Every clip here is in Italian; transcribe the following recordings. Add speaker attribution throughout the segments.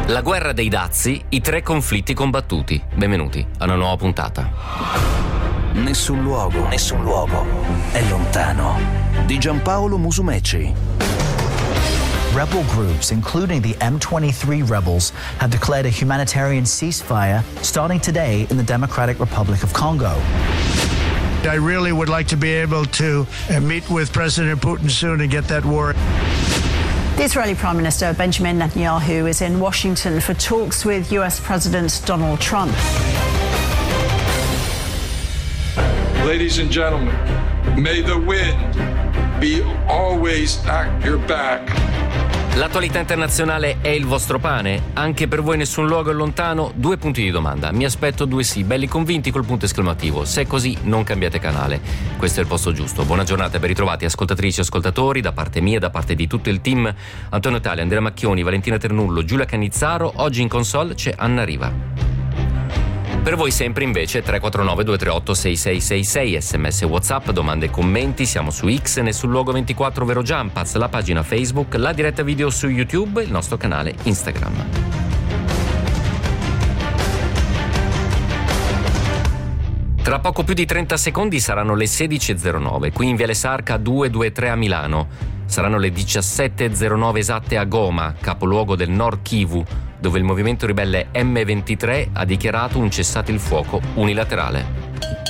Speaker 1: La guerra dei dazi, i 3 conflitti combattuti. Benvenuti a una nuova puntata.
Speaker 2: Nessun luogo è lontano. Di Giampaolo Musumeci.
Speaker 3: Rebel groups, including the M23 rebels, have declared a humanitarian ceasefire starting today in the Democratic Republic of Congo.
Speaker 4: I really would like to be able to meet with President Putin soon and get that war.
Speaker 5: The Israeli Prime Minister Benjamin Netanyahu is in Washington for talks with US President Donald Trump.
Speaker 6: Ladies and gentlemen, may the wind be always at your back.
Speaker 1: L'attualità internazionale è il vostro pane? Anche per voi nessun luogo è lontano? 2 punti di domanda. Mi aspetto 2 sì, belli convinti col punto esclamativo. Se è così, non cambiate canale. Questo è il posto giusto. Buona giornata e ben ritrovati ascoltatrici e ascoltatori, da parte mia, da parte di tutto il team. Antonio Tali, Andrea Macchioni, Valentina Ternullo, Giulia Cannizzaro. Oggi in console c'è Anna Riva. Per voi sempre invece 349 238 6666, sms e WhatsApp, domande e commenti. Siamo su X, Nessun Luogo 24, ovvero Jumpaz, la pagina Facebook, la diretta video su YouTube, il nostro canale Instagram. Tra poco più di 30 secondi saranno le 16.09, qui in Viale Sarca 223 a Milano. Saranno le 17.09 esatte a Goma, capoluogo del Nord Kivu, dove il movimento ribelle M23 ha dichiarato un cessate il fuoco unilaterale.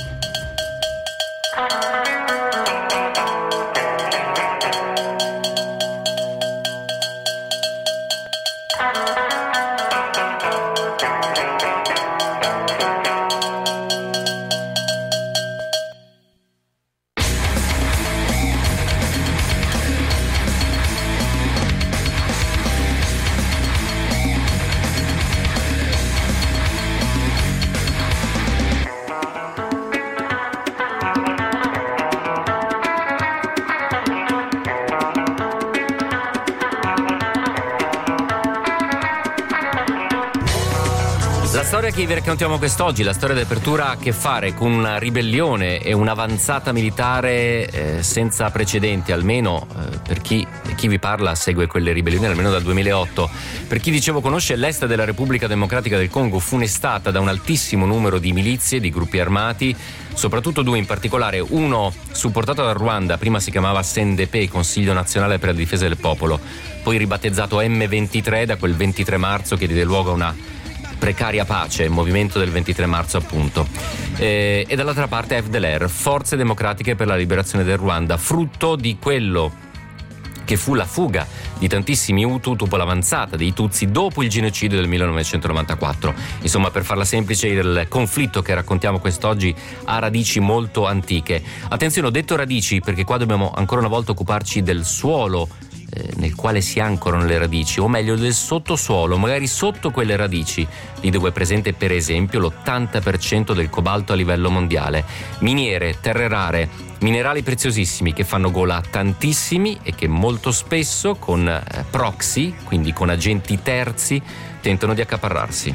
Speaker 1: La storia che vi raccontiamo quest'oggi, la storia d'apertura, ha a che fare con una ribellione e un'avanzata militare senza precedenti, almeno per chi vi parla segue quelle ribellioni almeno dal 2008. Per chi, dicevo, conosce l'est della Repubblica Democratica del Congo, funestata da un altissimo numero di milizie, di gruppi armati, soprattutto 2 in particolare, uno supportato dal Ruanda, prima si chiamava SNDP, Consiglio Nazionale per la Difesa del Popolo, poi ribattezzato M23 da quel 23 marzo che diede luogo a una precaria pace, movimento del 23 marzo appunto, e dall'altra parte FDLR, Forze Democratiche per la Liberazione del Ruanda, frutto di quello che fu la fuga di tantissimi Hutu dopo l'avanzata dei Tutsi dopo il genocidio del 1994. Insomma, per farla semplice, il conflitto che raccontiamo quest'oggi ha radici molto antiche. Attenzione, ho detto radici perché qua dobbiamo ancora una volta occuparci del suolo nel quale si ancorano le radici, o meglio del sottosuolo, magari sotto quelle radici, lì dove è presente per esempio l'80% del cobalto a livello mondiale. Miniere, terre rare, minerali preziosissimi che fanno gola a tantissimi e che molto spesso con proxy, quindi con agenti terzi, tentano di accaparrarsi.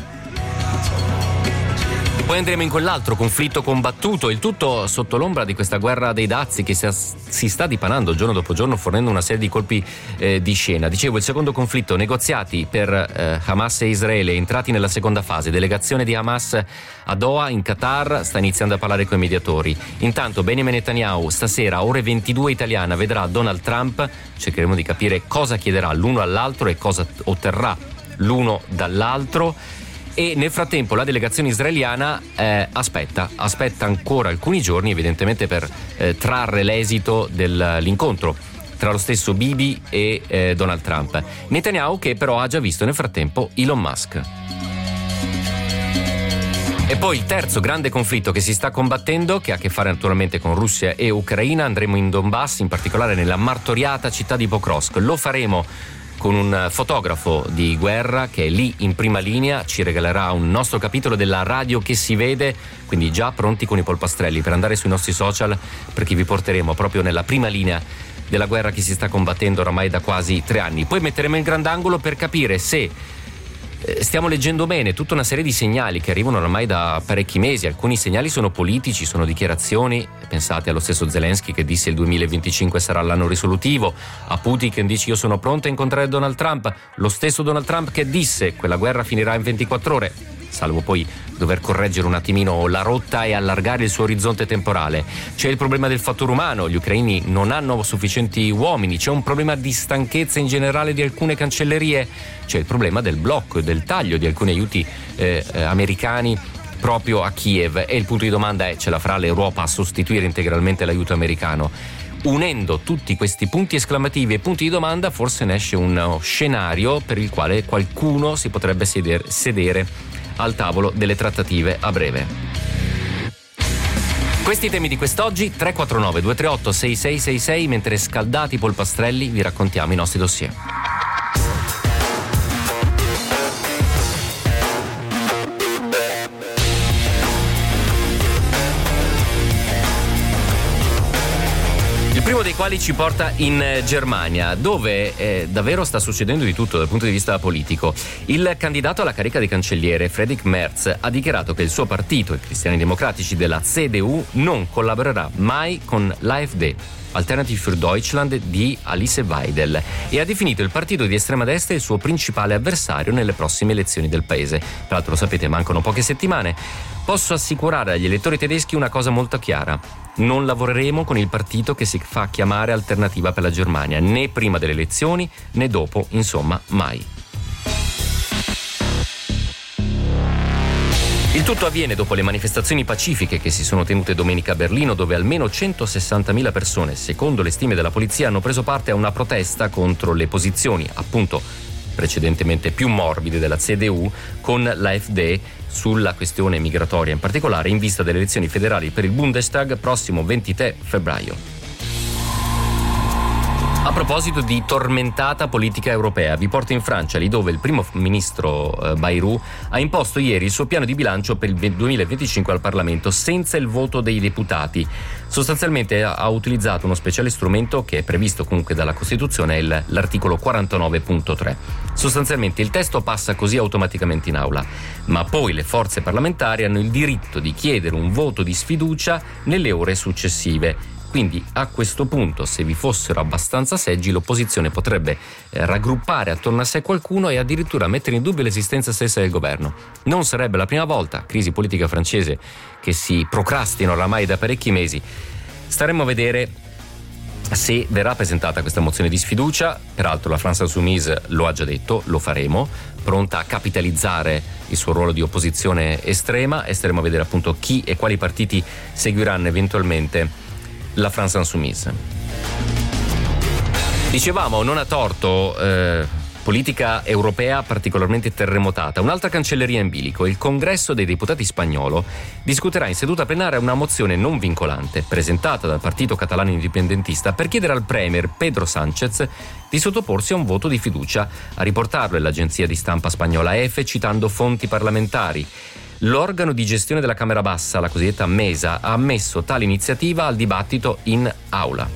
Speaker 1: Poi andremo in quell'altro conflitto combattuto, il tutto sotto l'ombra di questa guerra dei dazi che si sta dipanando giorno dopo giorno, fornendo una serie di colpi di scena. Dicevo, il secondo conflitto, negoziati per Hamas e Israele, entrati nella seconda fase. Delegazione di Hamas a Doha, in Qatar, sta iniziando a parlare con i mediatori. Intanto Benjamin Netanyahu stasera, ore 22 italiana, vedrà Donald Trump. Cercheremo di capire cosa chiederà l'uno all'altro e cosa otterrà l'uno dall'altro. E nel frattempo la delegazione israeliana aspetta ancora alcuni giorni, evidentemente per trarre l'esito dell'incontro tra lo stesso Bibi e Donald Trump. Netanyahu che però ha già visto nel frattempo Elon Musk. E poi il terzo grande conflitto che si sta combattendo, che ha a che fare naturalmente con Russia e Ucraina. Andremo in Donbass, in particolare nella martoriata città di Pokrovsk. Lo faremo con un fotografo di guerra che è lì in prima linea, ci regalerà un nostro capitolo della radio che si vede, quindi già pronti con i polpastrelli per andare sui nostri social, perché vi porteremo proprio nella prima linea della guerra che si sta combattendo oramai da quasi 3 anni. Poi metteremo il grandangolo per capire se Stiamo leggendo bene tutta una serie di segnali che arrivano ormai da parecchi mesi. Alcuni segnali sono politici, sono dichiarazioni. Pensate allo stesso Zelensky che disse il 2025 sarà l'anno risolutivo, a Putin che dice io sono pronto a incontrare Donald Trump, lo stesso Donald Trump che disse quella guerra finirà in 24 ore, salvo poi dover correggere un attimino la rotta e allargare il suo orizzonte temporale. C'è il problema del fattore umano, gli ucraini non hanno sufficienti uomini, c'è un problema di stanchezza in generale di alcune cancellerie, c'è il problema del blocco e del taglio di alcuni aiuti americani proprio a Kiev, e il punto di domanda è: ce la farà l'Europa a sostituire integralmente l'aiuto americano? Unendo tutti questi punti esclamativi e punti di domanda forse ne esce uno scenario per il quale qualcuno si potrebbe sedere al tavolo delle trattative a breve. Questi i temi di quest'oggi. 349 238 6666, mentre scaldati polpastrelli vi raccontiamo i nostri dossier. Il primo dei quali ci porta in Germania, dove davvero sta succedendo di tutto dal punto di vista politico. Il candidato alla carica di cancelliere, Friedrich Merz, ha dichiarato che il suo partito, i Cristiani Democratici della CDU, non collaborerà mai con l'AfD, Alternative für Deutschland di Alice Weidel, e ha definito il partito di estrema destra il suo principale avversario nelle prossime elezioni del paese. Tra l'altro, lo sapete, mancano poche settimane. Posso assicurare agli elettori tedeschi una cosa molto chiara: non lavoreremo con il partito che si fa chiamare Alternativa per la Germania, né prima delle elezioni né dopo, insomma mai. Il tutto avviene dopo le manifestazioni pacifiche che si sono tenute domenica a Berlino, dove almeno 160.000 persone, secondo le stime della polizia, hanno preso parte a una protesta contro le posizioni, appunto, precedentemente più morbide della CDU con l'AfD sulla questione migratoria, in particolare in vista delle elezioni federali per il Bundestag prossimo 23 febbraio. A proposito di tormentata politica europea, vi porto in Francia, lì dove il primo ministro Bayrou ha imposto ieri il suo piano di bilancio per il 2025 al Parlamento senza il voto dei deputati. Sostanzialmente ha utilizzato uno speciale strumento che è previsto comunque dalla Costituzione, l'articolo 49.3. Sostanzialmente il testo passa così automaticamente in aula, ma poi le forze parlamentari hanno il diritto di chiedere un voto di sfiducia nelle ore successive. Quindi a questo punto, se vi fossero abbastanza seggi, l'opposizione potrebbe raggruppare attorno a sé qualcuno e addirittura mettere in dubbio l'esistenza stessa del governo. Non sarebbe la prima volta, crisi politica francese che si procrastina oramai da parecchi mesi. Staremo a vedere se verrà presentata questa mozione di sfiducia. Peraltro la France Insoumise lo ha già detto, lo faremo, pronta a capitalizzare il suo ruolo di opposizione estrema, e staremo a vedere appunto chi e quali partiti seguiranno eventualmente la France Insoumise. Dicevamo, non a torto, politica europea particolarmente terremotata. Un'altra cancelleria in bilico. Il Congresso dei Deputati spagnolo discuterà in seduta plenaria una mozione non vincolante presentata dal partito catalano indipendentista per chiedere al premier Pedro Sánchez di sottoporsi a un voto di fiducia. A riportarlo è l'agenzia di stampa spagnola EFE, citando fonti parlamentari. L'organo di gestione della Camera Bassa, la cosiddetta Mesa, ha ammesso tale iniziativa al dibattito in aula.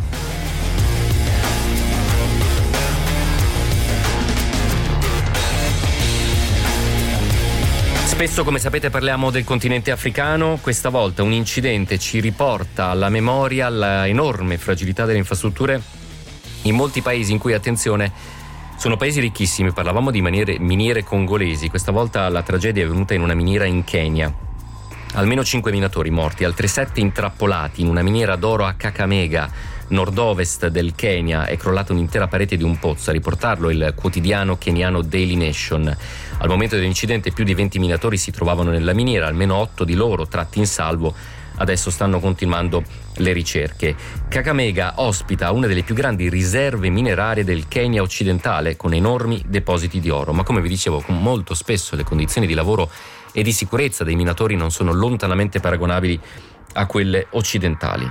Speaker 1: Spesso, come sapete, parliamo del continente africano. Questa volta un incidente ci riporta alla memoria la enorme fragilità delle infrastrutture in molti paesi in cui, attenzione, sono paesi ricchissimi. Parlavamo di miniere congolesi. Questa volta la tragedia è avvenuta in una miniera in Kenya. Almeno 5 minatori morti, altri 7 intrappolati in una miniera d'oro a Kakamega, nord-ovest del Kenya. È crollata un'intera parete di un pozzo, a riportarlo il quotidiano keniano Daily Nation. Al momento dell'incidente più di 20 minatori si trovavano nella miniera, almeno 8 di loro tratti in salvo. Adesso stanno continuando le ricerche. Kakamega ospita una delle più grandi riserve minerarie del Kenya occidentale, con enormi depositi di oro, ma come vi dicevo, molto spesso le condizioni di lavoro e di sicurezza dei minatori non sono lontanamente paragonabili a quelle occidentali.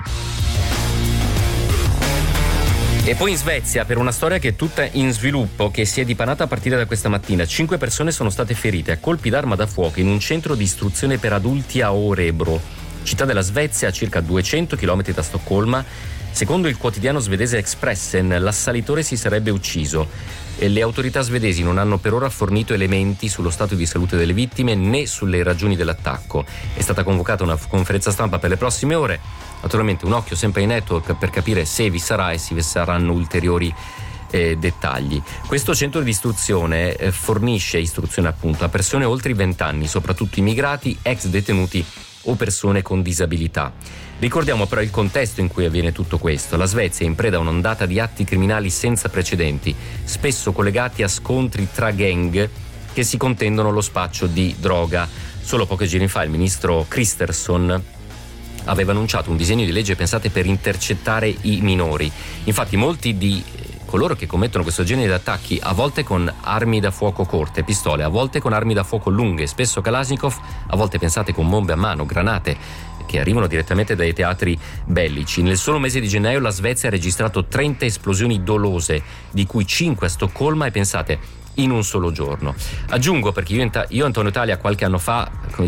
Speaker 1: E poi in Svezia, per una storia che è tutta in sviluppo, che si è dipanata a partire da questa mattina, 5 persone sono state ferite a colpi d'arma da fuoco in un centro di istruzione per adulti a Örebro, città della Svezia a circa 200 km da Stoccolma, Secondo il quotidiano svedese Expressen, l'assalitore si sarebbe ucciso e le autorità svedesi non hanno per ora fornito elementi sullo stato di salute delle vittime né sulle ragioni dell'attacco. È stata convocata una conferenza stampa per le prossime ore. Naturalmente un occhio sempre ai network per capire se vi sarà e se vi saranno ulteriori dettagli. Questo centro di istruzione fornisce istruzione appunto a persone oltre i 20 anni, soprattutto immigrati, ex detenuti o persone con disabilità. Ricordiamo però il contesto in cui avviene tutto questo. La Svezia è in preda a un'ondata di atti criminali senza precedenti, spesso collegati a scontri tra gang che si contendono lo spaccio di droga. Solo pochi giorni fa il ministro Kristersson aveva annunciato un disegno di legge, pensate, per intercettare i minori. Infatti molti di coloro che commettono questo genere di attacchi, a volte con armi da fuoco corte, pistole, a volte con armi da fuoco lunghe, spesso Kalashnikov, a volte pensate con bombe a mano, granate, che arrivano direttamente dai teatri bellici. Nel solo mese di gennaio la Svezia ha registrato 30 esplosioni dolose, di cui 5 a Stoccolma, e pensate, in un solo giorno. Aggiungo, perché io e Antonio Italia qualche anno fa,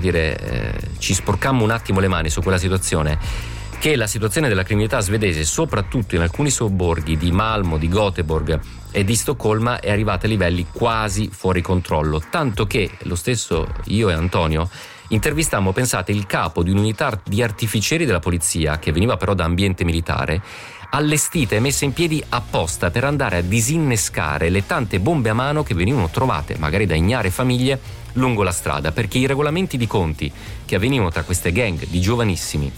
Speaker 1: ci sporcammo un attimo le mani su quella situazione, che la situazione della criminalità svedese, soprattutto in alcuni sobborghi di Malmo, di Göteborg e di Stoccolma, è arrivata a livelli quasi fuori controllo, tanto che lo stesso io e Antonio intervistammo, pensate, il capo di un'unità di artificieri della polizia, che veniva però da ambiente militare, allestita e messa in piedi apposta per andare a disinnescare le tante bombe a mano che venivano trovate, magari da ignare famiglie, lungo la strada, perché i regolamenti di conti che avvenivano tra queste gang di giovanissimi,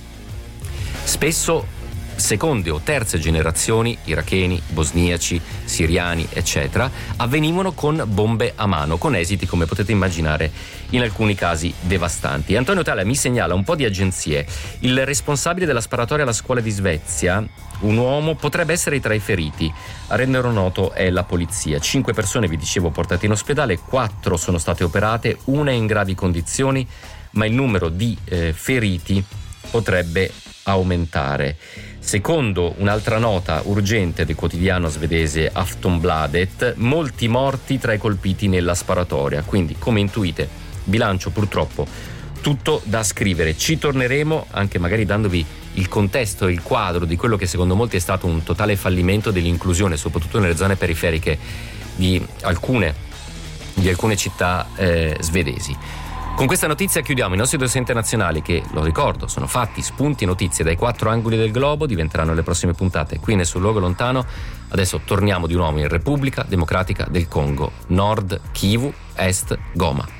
Speaker 1: spesso seconde o terze generazioni, iracheni, bosniaci, siriani, eccetera, avvenivano con bombe a mano, con esiti, come potete immaginare, in alcuni casi devastanti. Antonio Tala mi segnala un po' di agenzie. Il responsabile della sparatoria alla scuola di Svezia, un uomo, potrebbe essere tra i feriti. A renderlo noto è la polizia. 5 persone, vi dicevo, portate in ospedale, 4 sono state operate, una è in gravi condizioni, ma il numero di feriti potrebbe aumentare. Secondo un'altra nota urgente del quotidiano svedese Aftonbladet, molti morti tra i colpiti nella sparatoria. Quindi, come intuite, bilancio purtroppo tutto da scrivere. Ci torneremo anche magari dandovi il contesto e il quadro di quello che secondo molti è stato un totale fallimento dell'inclusione, soprattutto nelle zone periferiche di alcune città svedesi. Con questa notizia chiudiamo i nostri dossier internazionali che, lo ricordo, sono fatti, spunti e notizie dai 4 angoli del globo, diventeranno le prossime puntate qui Nessun Luogo Lontano. Adesso torniamo di nuovo in Repubblica Democratica del Congo, nord Kivu, est Goma.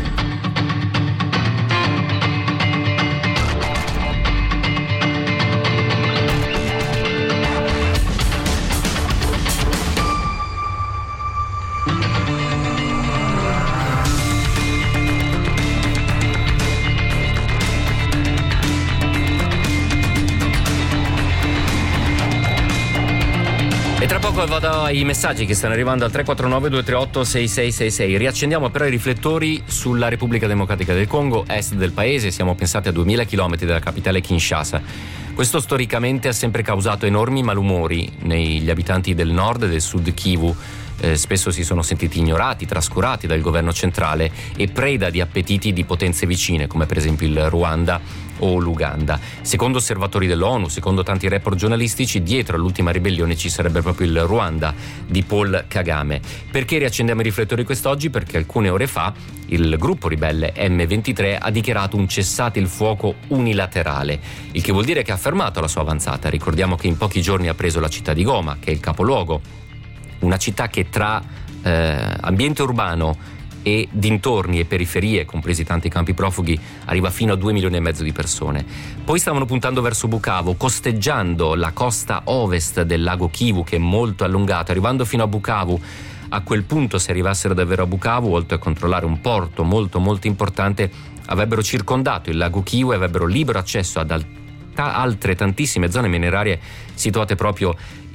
Speaker 1: Vado ai messaggi che stanno arrivando al 349-238-6666. Riaccendiamo però i riflettori sulla Repubblica Democratica del Congo, est del paese. Siamo pensati a 2000 km dalla capitale Kinshasa. Questo storicamente ha sempre causato enormi malumori negli abitanti del nord e del sud Kivu. Spesso si sono sentiti ignorati, trascurati dal governo centrale e preda di appetiti di potenze vicine, come per esempio il Ruanda o l'Uganda. Secondo osservatori dell'ONU, secondo tanti report giornalistici, dietro all'ultima ribellione ci sarebbe proprio il Ruanda di Paul Kagame. Perché riaccendiamo i riflettori quest'oggi? Perché alcune ore fa il gruppo ribelle M23 ha dichiarato un cessate il fuoco unilaterale, il che vuol dire che ha fermato la sua avanzata. Ricordiamo che in pochi giorni ha preso la città di Goma, che è il capoluogo, una città che tra ambiente urbano e dintorni e periferie, compresi tanti campi profughi, arriva fino a 2,5 milioni di persone. Poi stavano puntando verso Bukavu, costeggiando la costa ovest del lago Kivu, che è molto allungato, arrivando fino a Bukavu. A quel punto, se arrivassero davvero a Bukavu, oltre a controllare un porto molto molto importante, avrebbero circondato il lago Kivu e avrebbero libero accesso ad altre tantissime zone minerarie situate proprio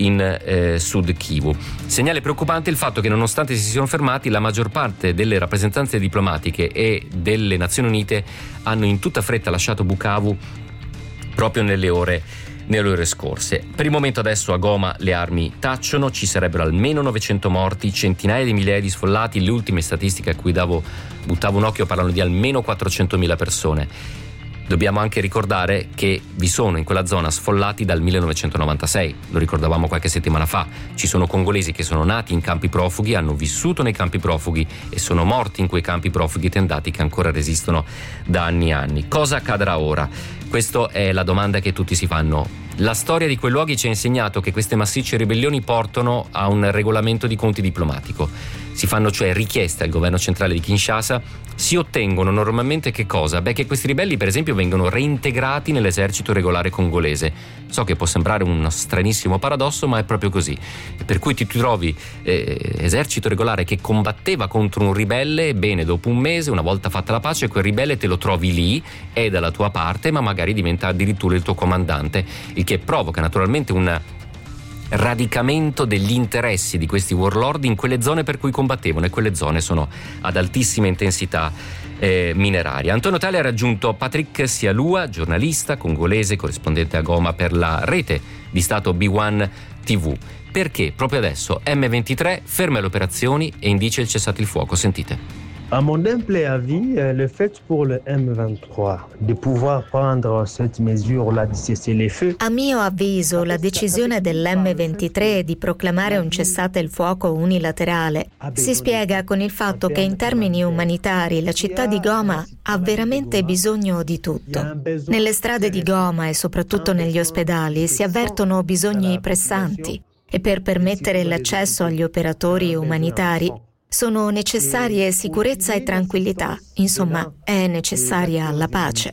Speaker 1: in Sud Kivu. Segnale preoccupante il fatto che, nonostante si siano fermati, la maggior parte delle rappresentanze diplomatiche e delle Nazioni Unite hanno in tutta fretta lasciato Bukavu proprio nelle ore scorse. Per il momento adesso a Goma le armi tacciono, ci sarebbero almeno 900 morti, centinaia di migliaia di sfollati. Le ultime statistiche a cui buttavo un occhio parlano di almeno 400.000 persone. Dobbiamo anche ricordare che vi sono in quella zona sfollati dal 1996, lo ricordavamo qualche settimana fa. Ci sono congolesi che sono nati in campi profughi, hanno vissuto nei campi profughi e sono morti in quei campi profughi tendati che ancora resistono da anni e anni. Cosa accadrà ora? Questa è la domanda che tutti si fanno. La storia di quei luoghi ci ha insegnato che queste massicce ribellioni portano a un regolamento di conti diplomatico. Si fanno cioè richieste al governo centrale di Kinshasa, si ottengono normalmente che cosa? Beh, che questi ribelli per esempio vengano reintegrati nell'esercito regolare congolese. So che può sembrare uno stranissimo paradosso, ma è proprio così. Per cui ti trovi esercito regolare che combatteva contro un ribelle, bene, dopo un mese, una volta fatta la pace, quel ribelle te lo trovi lì, è dalla tua parte, ma magari diventa addirittura il tuo comandante, il che provoca naturalmente un radicamento degli interessi di questi warlord in quelle zone per cui combattevano, e quelle zone sono ad altissima intensità mineraria. Antonio Tale ha raggiunto Patrick Sialua, giornalista congolese, corrispondente a Goma per la rete di Stato B1 TV. Perché proprio adesso M23 ferma le operazioni e indice il cessate il fuoco. Sentite.
Speaker 7: À mon humble avis, le fait pour le M23 de pouvoir prendre cette mesure-là di cesser les feux.
Speaker 8: A mio avviso, la decisione dell'M23 di proclamare un cessate il fuoco unilaterale si spiega con il fatto che in termini umanitari la città di Goma ha veramente bisogno di tutto. Nelle strade di Goma e soprattutto negli ospedali si avvertono bisogni pressanti e per permettere l'accesso agli operatori umanitari sono necessarie sicurezza e tranquillità, insomma, è necessaria la pace.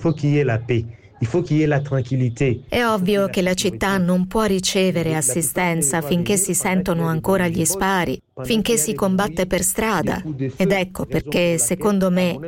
Speaker 8: È ovvio che la città non può ricevere assistenza finché si sentono ancora gli spari, finché si combatte per strada. Ed ecco perché, secondo me,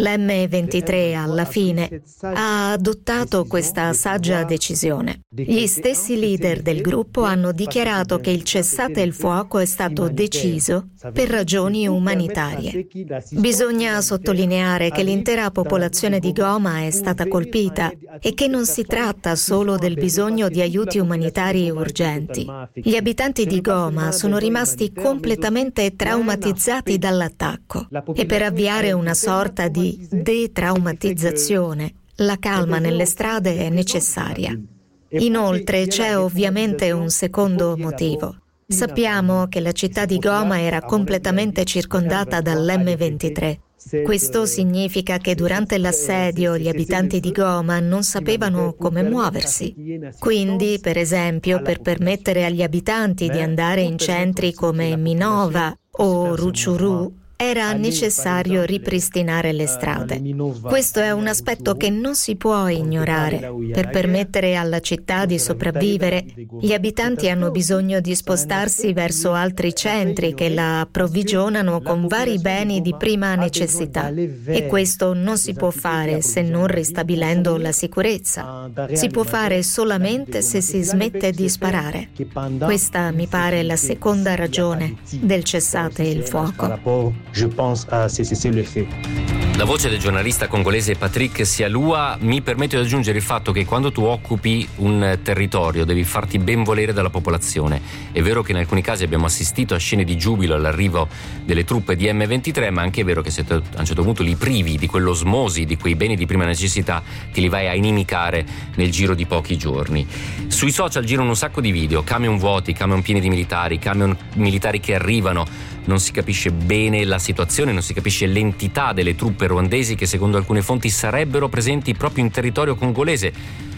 Speaker 8: l'M23 alla fine ha adottato questa saggia decisione. Gli stessi leader del gruppo hanno dichiarato che il cessate il fuoco è stato deciso per ragioni umanitarie. Bisogna sottolineare che l'intera popolazione di Goma è stata colpita e che non si tratta solo del bisogno di aiuti umanitari urgenti. Gli abitanti di Goma sono rimasti completamente traumatizzati dall'attacco e per avviare una sorta di detraumatizzazione, la calma nelle strade è necessaria. Inoltre c'è ovviamente un secondo motivo. Sappiamo che la città di Goma era completamente circondata dall'M23. Questo significa che durante l'assedio gli abitanti di Goma non sapevano come muoversi. Quindi, per esempio, per permettere agli abitanti di andare in centri come Minova o Rutshuru, era necessario ripristinare le strade. Questo è un aspetto che non si può ignorare. Per permettere alla città di sopravvivere, gli abitanti hanno bisogno di spostarsi verso altri centri che la approvvigionano con vari beni di prima necessità. E questo non si può fare se non ristabilendo la sicurezza. Si può fare solamente se si smette di sparare. Questa mi pare la seconda ragione del cessate il fuoco.
Speaker 7: Je pense à cesser le feu.
Speaker 1: La voce del giornalista congolese Patrick Sialua mi permette di aggiungere il fatto che quando tu occupi un territorio devi farti ben volere dalla popolazione. È vero che in alcuni casi abbiamo assistito a scene di giubilo all'arrivo delle truppe di M23, ma anche è vero che se a un certo punto li privi di quell'osmosi, di quei beni di prima necessità, te li vai a inimicare nel giro di pochi giorni. Sui social girano un sacco di video, camion vuoti, camion pieni di militari, camion militari che arrivano. Non si capisce bene la situazione, non si capisce l'entità delle truppe ruandesi che secondo alcune fonti sarebbero presenti proprio in territorio congolese,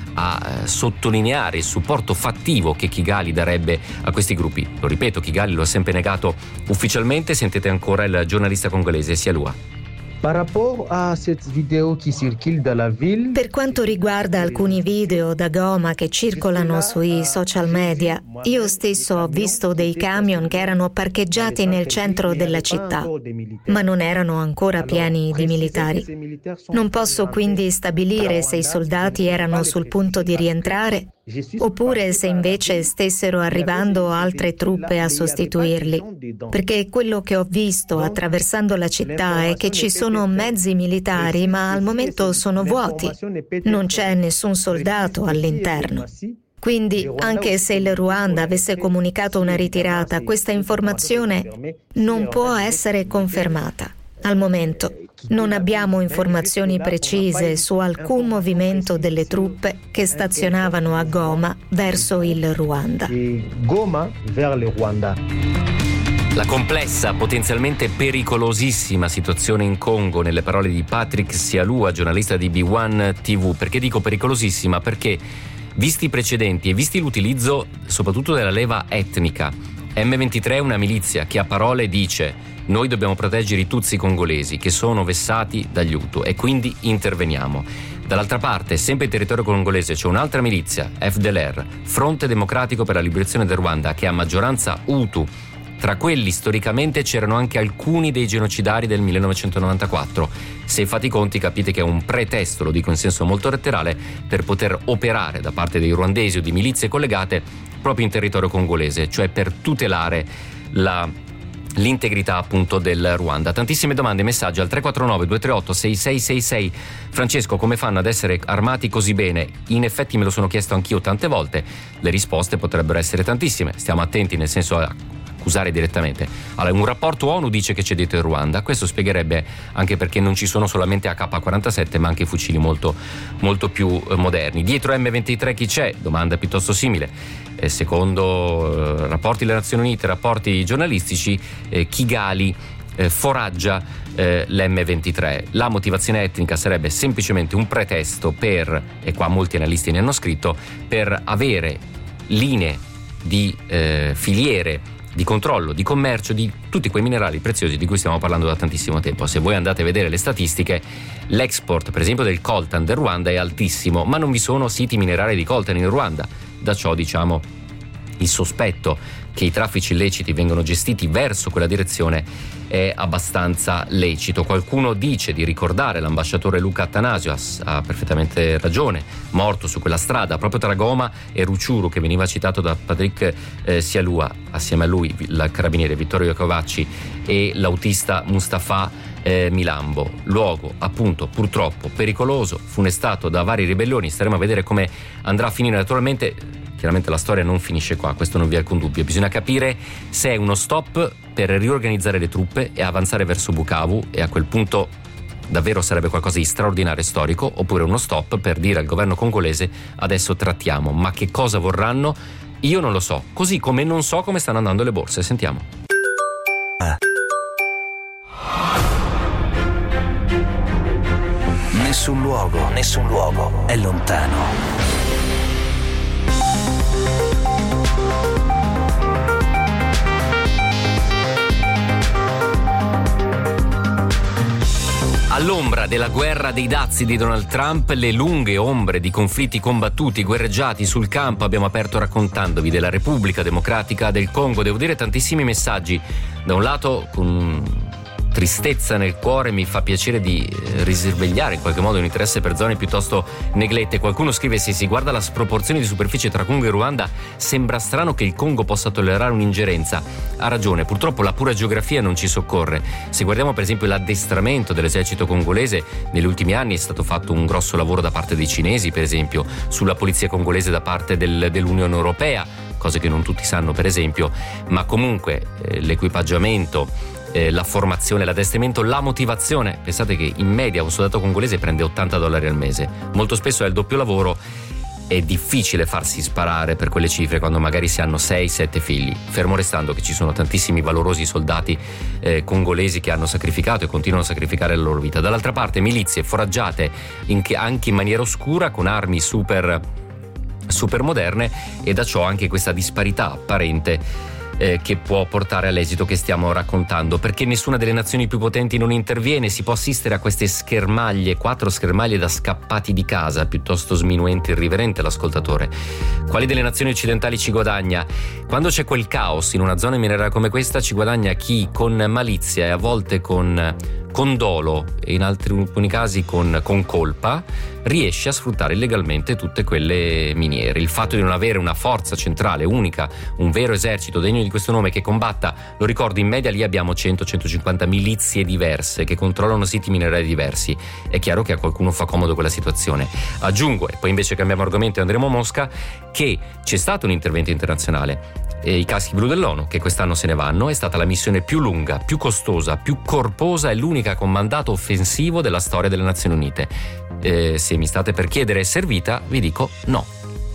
Speaker 1: a sottolineare il supporto fattivo che Kigali darebbe a questi gruppi. Lo ripeto, Kigali lo ha sempre negato ufficialmente. Sentite ancora il giornalista congolese Sialua.
Speaker 7: Per
Speaker 8: quanto riguarda alcuni video da Goma che circolano sui social media, io stesso ho visto dei camion che erano parcheggiati nel centro della città, ma non erano ancora pieni di militari. Non posso quindi stabilire se i soldati erano sul punto di rientrare oppure se invece stessero arrivando altre truppe a sostituirli, perché quello che ho visto attraversando la città è che ci sono mezzi militari, ma al momento sono vuoti, non c'è nessun soldato all'interno. Quindi, anche se il Ruanda avesse comunicato una ritirata, questa informazione non può essere confermata al momento. Non abbiamo informazioni precise su alcun movimento delle truppe che stazionavano a Goma verso il Ruanda.
Speaker 7: Goma vers le Rwanda.
Speaker 1: La complessa, potenzialmente pericolosissima situazione in Congo, nelle parole di Patrick Sialua, giornalista di B1 TV. Perché dico pericolosissima? Perché visti i precedenti e visti l'utilizzo soprattutto della leva etnica, M23 è una milizia che a parole dice: noi dobbiamo proteggere i Tutsi congolesi che sono vessati dagli Hutu e quindi interveniamo. Dall'altra parte, sempre in territorio congolese, c'è un'altra milizia, FDLR, Fronte Democratico per la Liberazione del Ruanda, che ha maggioranza Hutu. Tra quelli storicamente c'erano anche alcuni dei genocidari del 1994. Se fate i conti capite che è un pretesto, lo dico in senso molto letterale, per poter operare da parte dei ruandesi o di milizie collegate proprio in territorio congolese, cioè per tutelare l'integrità appunto del Ruanda. Tantissime domande e messaggi al 349-238-6666. Francesco, come fanno ad essere armati così bene? In effetti me lo sono chiesto anch'io tante volte, le risposte potrebbero essere tantissime, stiamo attenti nel senso a accusare direttamente. Allora, un rapporto ONU dice che c'è dietro il Ruanda, questo spiegherebbe anche perché non ci sono solamente AK-47 ma anche fucili molto, molto più moderni. Dietro M23 chi c'è? Domanda piuttosto simile. Secondo rapporti delle Nazioni Unite, rapporti giornalistici, Kigali foraggia l'M23. La motivazione etnica sarebbe semplicemente un pretesto per, e qua molti analisti ne hanno scritto, per avere linee di filiere di controllo, di commercio di tutti quei minerali preziosi di cui stiamo parlando da tantissimo tempo. Se voi andate a vedere le statistiche, l'export per esempio del coltan del Ruanda è altissimo, ma non vi sono siti minerari di coltan in Ruanda. Da ciò diciamo il sospetto che i traffici illeciti vengano gestiti verso quella direzione è abbastanza lecito. Qualcuno dice di ricordare l'ambasciatore Luca Attanasio, ha perfettamente ragione, morto su quella strada proprio tra Goma e Ruchuru, che veniva citato da Patrick Sialua, assieme a lui il carabiniere Vittorio Iacovacci e l'autista Mustafa Milambo. Luogo appunto purtroppo pericoloso, funestato da varie ribellioni. Staremo a vedere come andrà a finire. Naturalmente chiaramente la storia non finisce qua, questo non vi è alcun dubbio. Bisogna capire se è uno stop per riorganizzare le truppe e avanzare verso Bukavu, e a quel punto davvero sarebbe qualcosa di straordinario e storico, oppure uno stop per dire al governo congolese: adesso trattiamo. Ma che cosa vorranno? Io non lo so, così come non so come stanno andando le borse. Sentiamo.
Speaker 2: Nessun luogo è lontano.
Speaker 1: All'ombra della guerra dei dazi di Donald Trump, le lunghe ombre di conflitti combattuti, guerreggiati sul campo, abbiamo aperto raccontandovi della Repubblica Democratica del Congo. Devo dire tantissimi messaggi. Da un lato, con tristezza nel cuore, mi fa piacere di risvegliare in qualche modo un interesse per zone piuttosto neglette. Qualcuno scrive: se si guarda la sproporzione di superficie tra Congo e Ruanda sembra strano che il Congo possa tollerare un'ingerenza. Ha ragione, purtroppo la pura geografia non ci soccorre. Se guardiamo per esempio l'addestramento dell'esercito congolese, negli ultimi anni è stato fatto un grosso lavoro da parte dei cinesi, per esempio, sulla polizia congolese da parte dell'Unione Europea, cose che non tutti sanno per esempio, ma comunque l'equipaggiamento, la formazione, l'addestramento, la motivazione. Pensate che in media un soldato congolese prende $80 al mese, molto spesso è il doppio lavoro. È difficile farsi sparare per quelle cifre quando magari si hanno 6-7 figli, fermo restando che ci sono tantissimi valorosi soldati congolesi che hanno sacrificato e continuano a sacrificare la loro vita. Dall'altra parte milizie foraggiate anche in maniera oscura con armi super moderne, e da ciò anche questa disparità apparente che può portare all'esito che stiamo raccontando. Perché nessuna delle nazioni più potenti non interviene, si può assistere a queste schermaglie, 4 schermaglie da scappati di casa, piuttosto sminuente e irriverente l'ascoltatore. Quali delle nazioni occidentali ci guadagna? Quando c'è quel caos in una zona mineraria come questa, ci guadagna chi con malizia e a volte con dolo e in alcuni casi con colpa riesce a sfruttare illegalmente tutte quelle miniere. Il fatto di non avere una forza centrale unica, un vero esercito degno di questo nome che combatta, lo ricordo, in media lì abbiamo 100-150 milizie diverse che controllano siti minerari diversi. È chiaro che a qualcuno fa comodo quella situazione. Aggiungo, e poi invece cambiamo argomento e andremo a Mosca, che c'è stato un intervento internazionale. I caschi blu dell'ONU, che quest'anno se ne vanno, è stata la missione più lunga, più costosa, più corposa e l'unica l'unica con mandato offensivo della storia delle Nazioni Unite. Se mi state per chiedere è servita, vi dico no.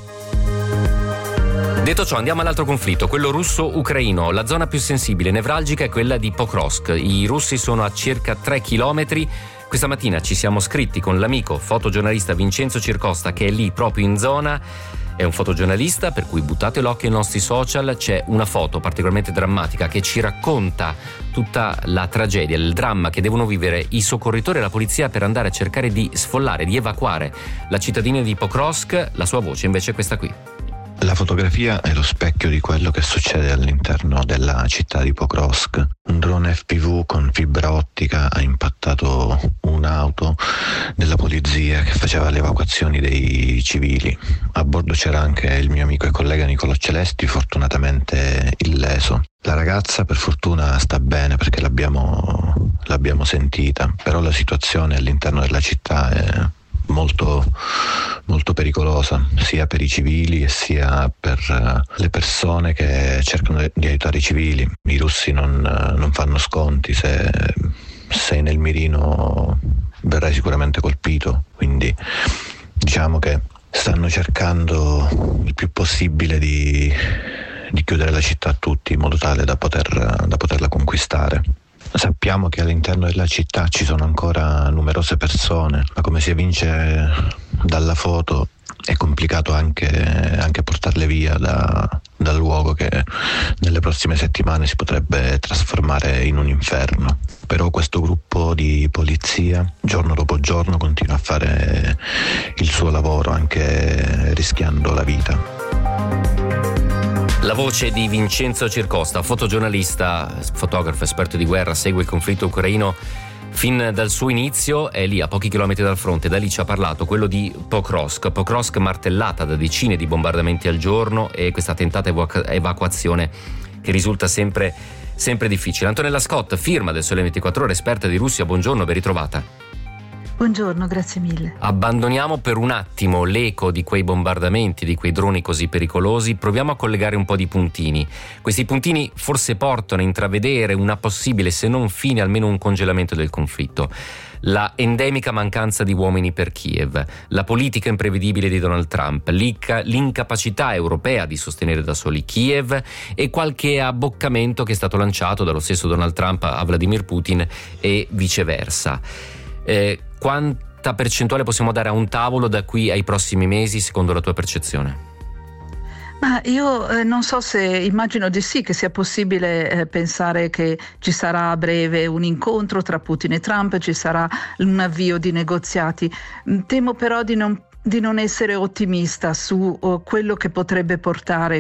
Speaker 1: Detto ciò, andiamo all'altro conflitto, quello russo-ucraino. La zona più sensibile e nevralgica è quella di Pokrovsk. I russi sono a circa 3 chilometri. Questa mattina ci siamo scritti con l'amico fotogiornalista Vincenzo Circosta, che è lì proprio in zona. È un fotogiornalista, per cui buttate l'occhio ai nostri social. C'è una foto particolarmente drammatica che ci racconta tutta la tragedia, il dramma che devono vivere i soccorritori e la polizia per andare a cercare di sfollare, di evacuare la cittadina di Pokrovsk. La sua voce invece è questa qui.
Speaker 9: La fotografia è lo specchio di quello che succede all'interno della città di Pokrovsk. Un drone FPV con fibra ottica ha impattato un'auto della polizia che faceva le evacuazioni dei civili. A bordo c'era anche il mio amico e collega Nicolò Celesti, fortunatamente illeso. La ragazza per fortuna sta bene perché l'abbiamo sentita, però la situazione all'interno della città è molto pericolosa, sia per i civili e sia per le persone che cercano di aiutare i civili. I russi non fanno sconti, se sei nel mirino verrai sicuramente colpito, quindi diciamo che stanno cercando il più possibile di chiudere la città a tutti in modo tale da poterla conquistare. Sappiamo che all'interno della città ci sono ancora numerose persone, ma come si evince dalla foto è complicato anche portarle via dal luogo che nelle prossime settimane si potrebbe trasformare in un inferno. Però questo gruppo di polizia giorno dopo giorno continua a fare il suo lavoro anche rischiando la vita.
Speaker 1: La voce di Vincenzo Circosta, fotogiornalista, fotografo, esperto di guerra, segue il conflitto ucraino fin dal suo inizio, è lì a pochi chilometri dal fronte. Da lì ci ha parlato quello di Pokrovsk martellata da decine di bombardamenti al giorno e questa tentata evacuazione che risulta sempre difficile. Antonella Scott, firma del Sole 24 Ore, esperta di Russia, buongiorno, ben ritrovata.
Speaker 10: Buongiorno, grazie mille.
Speaker 1: Abbandoniamo per un attimo l'eco di quei bombardamenti, di quei droni così pericolosi, proviamo a collegare un po' di puntini. Questi puntini forse portano a intravedere una possibile, se non fine, almeno un congelamento del conflitto. La endemica mancanza di uomini per Kiev, la politica imprevedibile di Donald Trump, l'incapacità europea di sostenere da soli Kiev e qualche abboccamento che è stato lanciato dallo stesso Donald Trump a Vladimir Putin e viceversa. Quanta percentuale possiamo dare a un tavolo da qui ai prossimi mesi, secondo la tua percezione?
Speaker 10: Ma io non so, se immagino di sì che sia possibile pensare che ci sarà a breve un incontro tra Putin e Trump, ci sarà un avvio di negoziati. Temo però di non essere ottimista su quello che potrebbe portare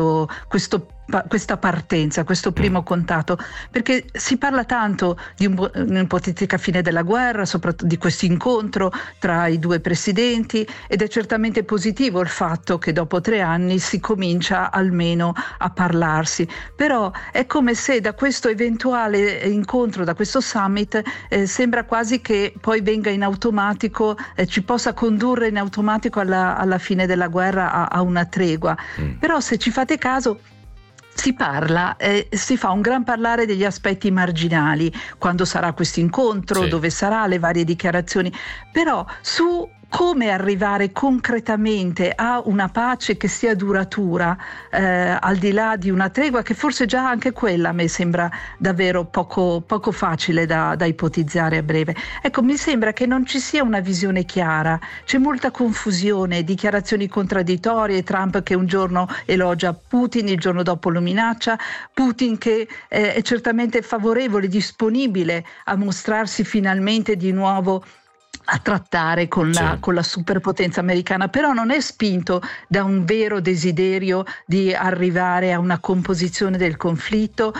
Speaker 10: questa partenza, questo primo contatto, perché si parla tanto di un'ipotetica fine della guerra, soprattutto di questo incontro tra i due presidenti, ed è certamente positivo il fatto che dopo 3 anni si comincia almeno a parlarsi, però è come se da questo eventuale incontro, da questo summit, sembra quasi che poi venga in automatico, ci possa condurre in automatico alla fine della guerra, a una tregua. Però se ci fate caso si parla, si fa un gran parlare degli aspetti marginali, quando sarà questo incontro, sì, dove sarà, le varie dichiarazioni, però su come arrivare concretamente a una pace che sia duratura, al di là di una tregua, che forse già anche quella a me sembra davvero poco facile da ipotizzare a breve. Ecco, mi sembra che non ci sia una visione chiara, c'è molta confusione, dichiarazioni contraddittorie, Trump che un giorno elogia Putin, il giorno dopo lo minaccia, Putin che è certamente favorevole, disponibile a mostrarsi finalmente di nuovo a trattare con la superpotenza americana, però non è spinto da un vero desiderio di arrivare a una composizione del conflitto,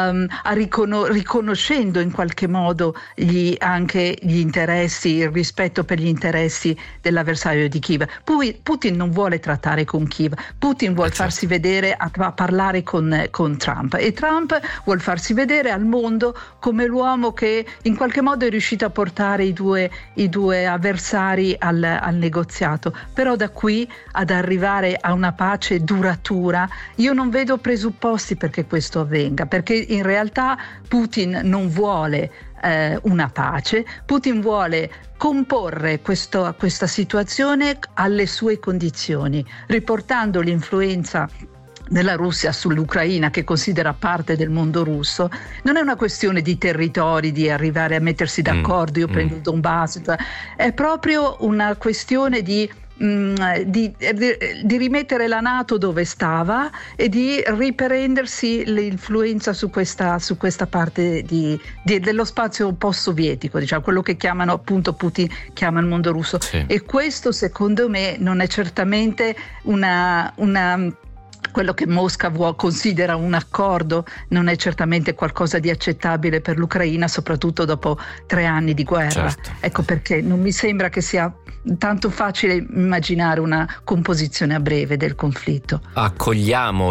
Speaker 10: riconoscendo in qualche modo anche gli interessi, il rispetto per gli interessi dell'avversario di Kiev. Putin non vuole trattare con Kiev, Putin vuole farsi vedere a parlare con Trump, e Trump vuole farsi vedere al mondo come l'uomo che in qualche modo è riuscito a portare i due i due avversari al negoziato, però da qui ad arrivare a una pace duratura io non vedo presupposti perché questo avvenga, perché in realtà Putin non vuole una pace, Putin vuole comporre questa situazione alle sue condizioni, riportando l'influenza della Russia sull'Ucraina, che considera parte del mondo russo. Non è una questione di territori, di arrivare a mettersi d'accordo, io prendo il Donbass, è proprio una questione di rimettere la NATO dove stava e di riprendersi l'influenza su questa parte dello spazio post-sovietico, diciamo, quello che chiamano appunto Putin chiama il mondo russo. Sì. E questo secondo me non è certamente quello che Mosca considera un accordo, non è certamente qualcosa di accettabile per l'Ucraina, soprattutto dopo 3 anni di guerra. Certo. Ecco perché non mi sembra che sia tanto facile immaginare una composizione a breve del conflitto.
Speaker 1: Accogliamo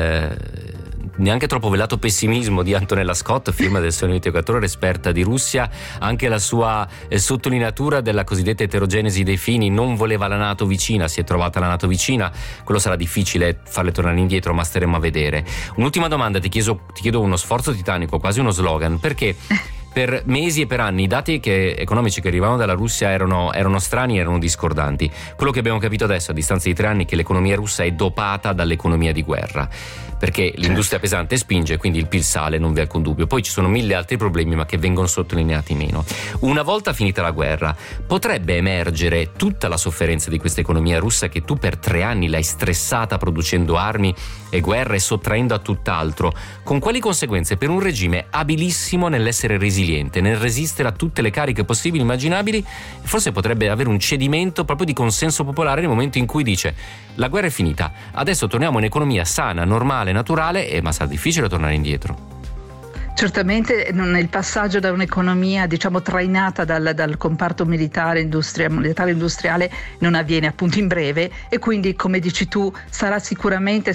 Speaker 1: il neanche troppo velato pessimismo di Antonella Scott, firma del Sole 24 Ore, esperta di Russia, anche la sua sottolineatura della cosiddetta eterogenesi dei fini. Non voleva la NATO vicina, si è trovata la NATO vicina, quello sarà difficile farle tornare indietro, ma staremo a vedere. Un'ultima domanda, ti chiedo uno sforzo titanico, quasi uno slogan, perché per mesi e per anni i dati economici che arrivavano dalla Russia erano strani, erano discordanti. Quello che abbiamo capito adesso, a distanza di 3 anni, è che l'economia russa è dopata dall'economia di guerra, perché l'industria pesante spinge, quindi il PIL sale, non vi è alcun dubbio. Poi ci sono 1000 altri problemi, ma che vengono sottolineati meno. Una volta finita la guerra, potrebbe emergere tutta la sofferenza di questa economia russa, che tu per 3 anni l'hai stressata producendo armi e guerra e sottraendo a tutt'altro, con quali conseguenze per un regime abilissimo nell'essere resiliente, nel resistere a tutte le cariche possibili e immaginabili. Forse potrebbe avere un cedimento proprio di consenso popolare nel momento in cui dice: la guerra è finita, adesso torniamo a un'economia sana, normale, naturale, ma sarà difficile tornare indietro.
Speaker 10: Certamente il passaggio da un'economia, diciamo, trainata dal comparto militare industriale non avviene appunto in breve, e quindi, come dici tu, sarà sicuramente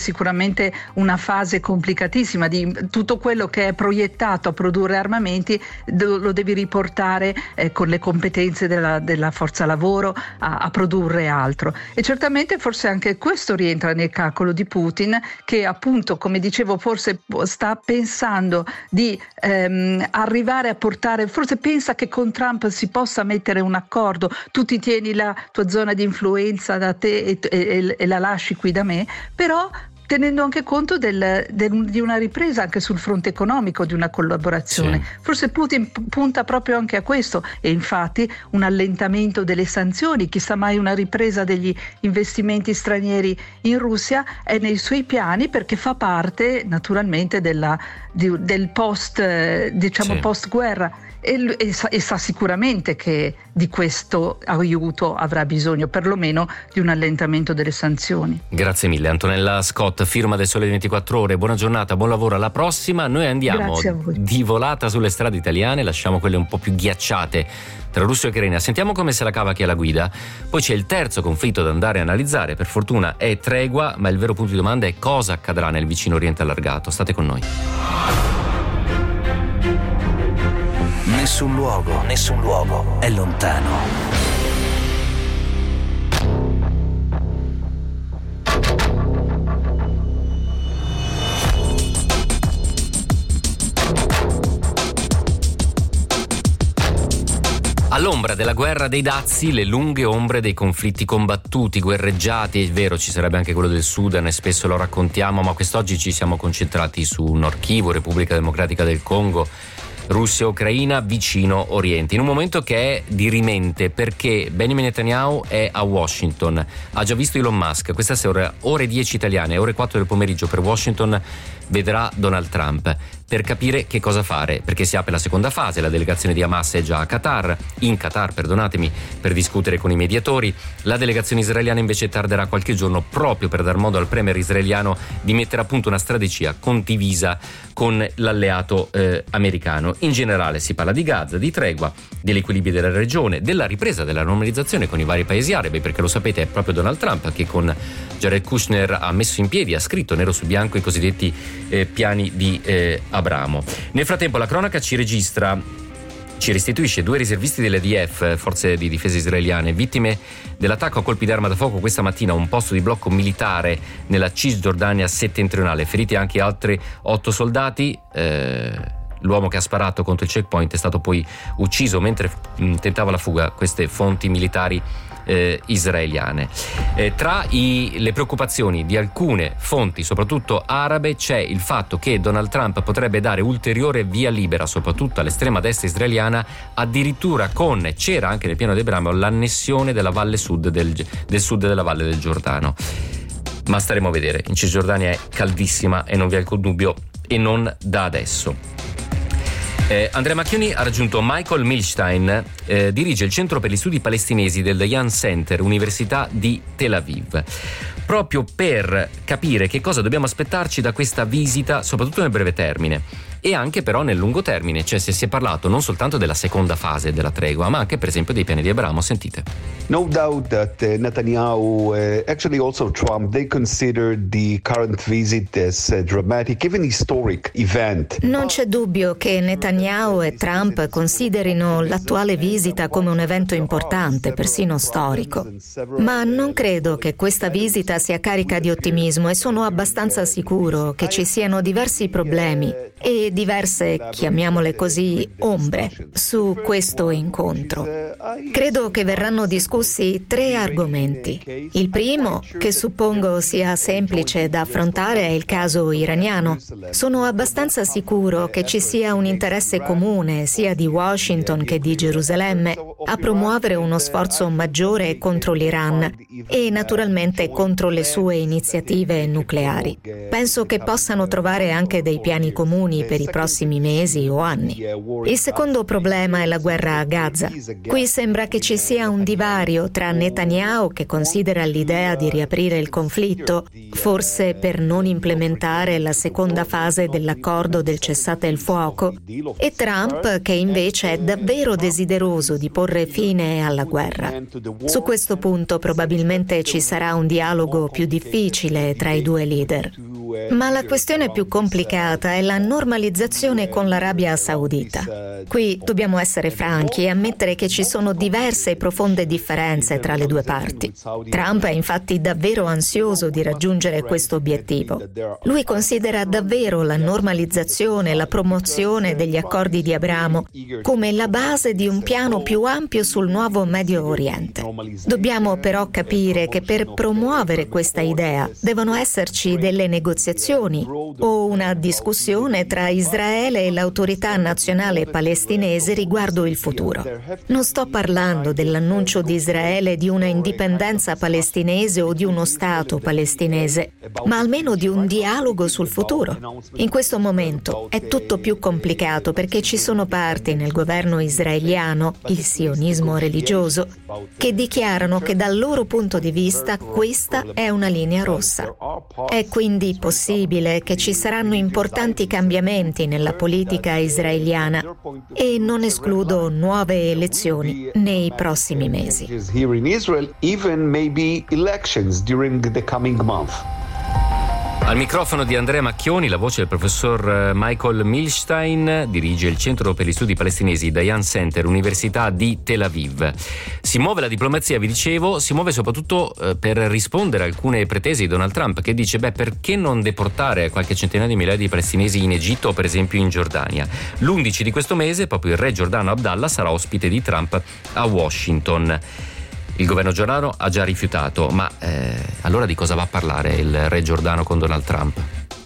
Speaker 10: una fase complicatissima. Di tutto quello che è proiettato a produrre armamenti lo devi riportare con le competenze della forza lavoro a produrre altro, e certamente forse anche questo rientra nel calcolo di Putin, che appunto, come dicevo, forse sta pensando di arrivare a portare, forse pensa che con Trump si possa mettere un accordo, tu ti tieni la tua zona di influenza da te e la lasci qui da me, però tenendo anche conto di una ripresa anche sul fronte economico, di una collaborazione. Sì. Forse Putin punta proprio anche a questo, e infatti un allentamento delle sanzioni, chissà mai una ripresa degli investimenti stranieri in Russia, è nei suoi piani, perché fa parte naturalmente del post-guerra. E sa sicuramente che di questo aiuto avrà bisogno, perlomeno di un allentamento delle sanzioni.
Speaker 1: Grazie mille Antonella Scott, firma del Sole 24 Ore. Buona giornata, buon lavoro, alla prossima. Noi andiamo di volata sulle strade italiane, lasciamo quelle un po' più ghiacciate tra Russia e Ucraina, sentiamo come se la cava chi è alla guida. Poi c'è il terzo conflitto da andare a analizzare, per fortuna è tregua, ma il vero punto di domanda è cosa accadrà nel vicino Oriente allargato. State con noi.
Speaker 2: Nessun luogo è lontano.
Speaker 1: All'ombra della guerra dei dazi, le lunghe ombre dei conflitti combattuti, guerreggiati. È vero, ci sarebbe anche quello del Sudan e spesso lo raccontiamo, ma quest'oggi ci siamo concentrati su Nord Kivu, Repubblica Democratica del Congo, Russia, Ucraina, vicino Oriente, in un momento che è dirimente, perché Benjamin Netanyahu è a Washington, ha già visto Elon Musk. Questa sera, ore 10 italiane, ore 4 del pomeriggio per Washington, vedrà Donald Trump per capire che cosa fare, perché si apre la seconda fase. La delegazione di Hamas è già in Qatar, per discutere con i mediatori. La delegazione israeliana invece tarderà qualche giorno, proprio per dar modo al premier israeliano di mettere a punto una strategia condivisa con l'alleato americano. In generale si parla di Gaza, di tregua, dell'equilibrio della regione, della ripresa della normalizzazione con i vari paesi arabi, perché lo sapete è proprio Donald Trump che con Jared Kushner ha messo in piedi, ha scritto nero su bianco i cosiddetti piani di Abramo. Nel frattempo la cronaca ci registra ci restituisce 2 riservisti dell'IDF, forze di difesa israeliane, vittime dell'attacco a colpi d'arma da fuoco questa mattina a un posto di blocco militare nella Cisgiordania settentrionale. Feriti anche altri 8 soldati. L'uomo che ha sparato contro il checkpoint è stato poi ucciso mentre tentava la fuga, queste fonti militari israeliane. Tra le preoccupazioni di alcune fonti, soprattutto arabe, c'è il fatto che Donald Trump potrebbe dare ulteriore via libera, soprattutto all'estrema destra israeliana, addirittura c'era anche nel piano di Abramo l'annessione della valle sud del sud della valle del Giordano. Ma staremo a vedere. In Cisgiordania è caldissima e non vi è alcun dubbio, e non da adesso. Andrea Macchioni ha raggiunto Michael Milstein, dirige il Centro per gli Studi Palestinesi del Dayan Center, Università di Tel Aviv, proprio per capire che cosa dobbiamo aspettarci da questa visita, soprattutto nel breve termine e anche però nel lungo termine, cioè se si è parlato non soltanto della seconda fase della tregua, ma anche per esempio dei piani di Abramo. Sentite.
Speaker 11: No doubt that Netanyahu, actually also Trump, they consider the current visit as a dramatic, even historic event.
Speaker 8: Non c'è dubbio che Netanyahu e Trump considerino l'attuale visita come un evento importante, persino storico. Ma non credo che questa visita sia carica di ottimismo e sono abbastanza sicuro che ci siano diversi problemi e diverse, chiamiamole così, ombre su questo incontro. Credo che verranno discussi 3 argomenti. Il primo, che suppongo sia semplice da affrontare, è il caso iraniano. Sono abbastanza sicuro che ci sia un interesse comune, sia di Washington che di Gerusalemme, a promuovere uno sforzo maggiore contro l'Iran e naturalmente contro le sue iniziative nucleari. Penso che possano trovare anche dei piani comuni per i prossimi mesi o anni. Il secondo problema è la guerra a Gaza. Qui sembra che ci sia un divario tra Netanyahu, che considera l'idea di riaprire il conflitto, forse per non implementare la seconda fase dell'accordo del cessate il fuoco, e Trump, che invece è davvero desideroso di porre fine alla guerra. Su questo punto probabilmente ci sarà un dialogo più difficile tra i 2 leader. Ma la questione più complicata è la normalizzazione con l'Arabia Saudita. Qui dobbiamo essere franchi e ammettere che ci sono diverse e profonde differenze tra le 2 parti. Trump è infatti davvero ansioso di raggiungere questo obiettivo. Lui considera davvero la normalizzazione e la promozione degli accordi di Abramo come la base di un piano più ampio sul nuovo Medio Oriente. Dobbiamo però capire che per promuovere questa idea devono esserci delle negoziazioni o una discussione tra Israele e l'autorità nazionale palestinese riguardo il futuro. Non sto parlando dell'annuncio di Israele di una indipendenza palestinese o di uno Stato palestinese, ma almeno di un dialogo sul futuro. In questo momento è tutto più complicato perché ci sono parti nel governo israeliano, il sionismo religioso, che dichiarano che dal loro punto di vista questa è una linea rossa. È quindi possibile che ci saranno importanti cambiamenti nella politica israeliana e non escludo nuove elezioni nei prossimi mesi.
Speaker 1: Al microfono di Andrea Macchioni, la voce del professor Michael Milstein, dirige il Centro per gli Studi Palestinesi Dayan Center, Università di Tel Aviv. Si muove la diplomazia, vi dicevo, si muove soprattutto per rispondere a alcune pretese di Donald Trump, che dice, perché non deportare qualche centinaia di migliaia di palestinesi in Egitto o per esempio in Giordania? L'11 di questo mese proprio il re Giordano Abdallah sarà ospite di Trump a Washington. Il governo giordano ha già rifiutato, ma allora di cosa va a parlare il re Giordano con Donald Trump?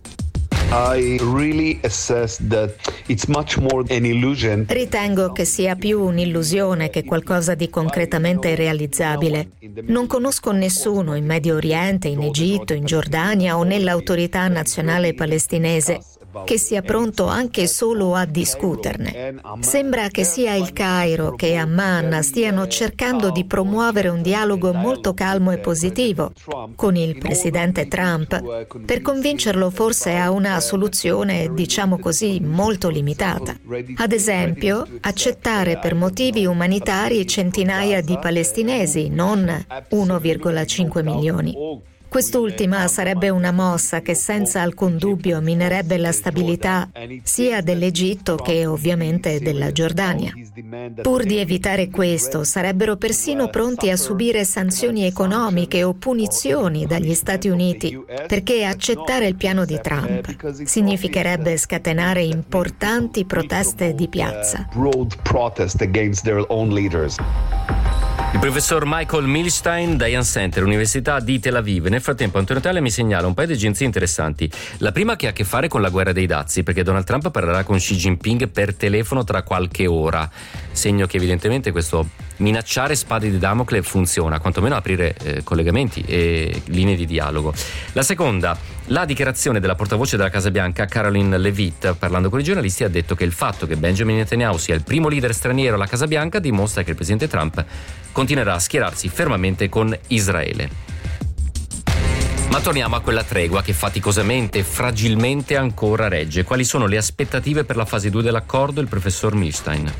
Speaker 8: Ritengo che sia più un'illusione che qualcosa di concretamente realizzabile. Non conosco nessuno in Medio Oriente, in Egitto, in Giordania o nell'autorità nazionale palestinese che sia pronto anche solo a discuterne. Sembra che sia il Cairo che Amman stiano cercando di promuovere un dialogo molto calmo e positivo con il presidente Trump per convincerlo forse a una soluzione, diciamo così, molto limitata. Ad esempio, accettare per motivi umanitari centinaia di palestinesi, non 1,5 milioni. Quest'ultima sarebbe una mossa che senza alcun dubbio minerebbe la stabilità sia dell'Egitto che ovviamente della Giordania. Pur di evitare questo, sarebbero persino pronti a subire sanzioni economiche o punizioni dagli Stati Uniti, perché accettare il piano di Trump significherebbe scatenare importanti proteste di piazza.
Speaker 1: Il professor Michael Milstein, Dayan Center, Università di Tel Aviv. Nel frattempo Antonio Tale mi segnala un paio di agenzie interessanti. La prima che ha a che fare con la guerra dei dazi, perché Donald Trump parlerà con Xi Jinping per telefono tra qualche ora, segno che evidentemente questo minacciare spade di Damocle funziona, quantomeno aprire collegamenti e linee di dialogo. La seconda, la dichiarazione della portavoce della Casa Bianca Caroline Leavitt, parlando con i giornalisti, ha detto che il fatto che Benjamin Netanyahu sia il primo leader straniero alla Casa Bianca dimostra che il presidente Trump continuerà a schierarsi fermamente con Israele. Ma torniamo a quella tregua che faticosamente e fragilmente ancora regge. Quali sono le aspettative per la fase 2 dell'accordo? Il professor Milstein.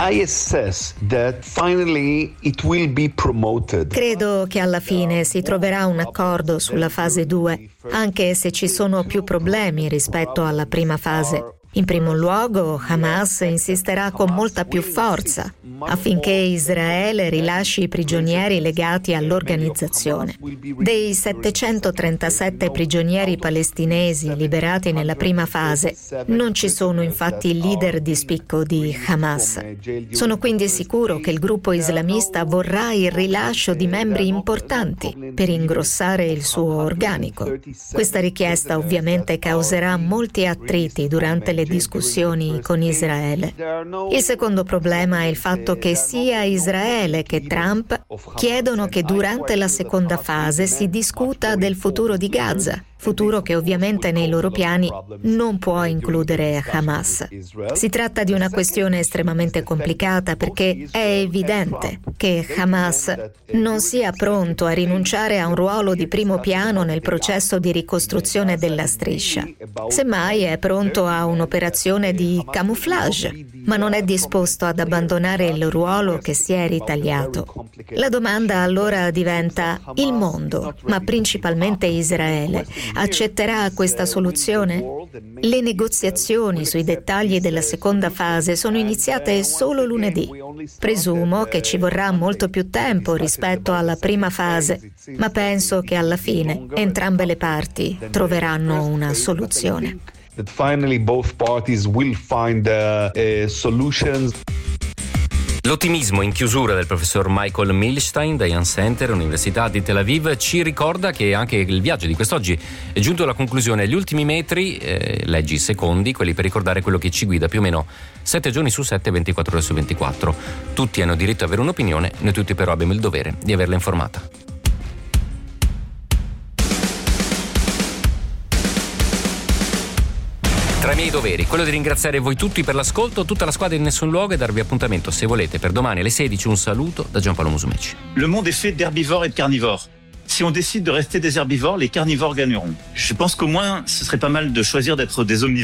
Speaker 8: Credo che alla fine si troverà un accordo sulla fase 2, anche se ci sono più problemi rispetto alla prima fase. In primo luogo, Hamas insisterà con molta più forza affinché Israele rilasci i prigionieri legati all'organizzazione. Dei 737 prigionieri palestinesi liberati nella prima fase, non ci sono infatti i leader di spicco di Hamas. Sono quindi sicuro che il gruppo islamista vorrà il rilascio di membri importanti per ingrossare il suo organico. Questa richiesta ovviamente causerà molti attriti durante le discussioni con Israele. Il secondo problema è il fatto che sia Israele che Trump chiedono che durante la seconda fase si discuta del futuro di Gaza, futuro che ovviamente nei loro piani non può includere Hamas. Si tratta di una questione estremamente complicata perché è evidente che Hamas non sia pronto a rinunciare a un ruolo di primo piano nel processo di ricostruzione della striscia. Semmai è pronto a un'operazione di camouflage, ma non è disposto ad abbandonare il ruolo che si è ritagliato. La domanda allora diventa: il mondo, ma principalmente Israele, accetterà questa soluzione? Le negoziazioni sui dettagli della seconda fase sono iniziate solo lunedì. Presumo che ci vorrà molto più tempo rispetto alla prima fase, ma penso che alla fine entrambe le parti troveranno una soluzione.
Speaker 11: That finally both parties will find solutions.
Speaker 1: L'ottimismo in chiusura del professor Michael Milstein, Dayan Center, Università di Tel Aviv, ci ricorda che anche il viaggio di quest'oggi è giunto alla conclusione. Agli ultimi metri, leggi i secondi, quelli per ricordare quello che ci guida più o meno 7 giorni su 7, 24 ore su 24. Tutti hanno diritto ad avere un'opinione, noi tutti però abbiamo il dovere di averla informata. Tra i miei doveri, quello di ringraziare voi tutti per l'ascolto, tutta la squadra in Nessun Luogo, e darvi appuntamento, se volete, per domani alle 16. Un saluto da Giampaolo Musumeci.
Speaker 12: Le monde est fait d'herbivores et de carnivores. Si on décide de rester des herbivores, les carnivores gagneront. Je pense qu'au moins, ce serait pas mal de choisir d'être des omnivores.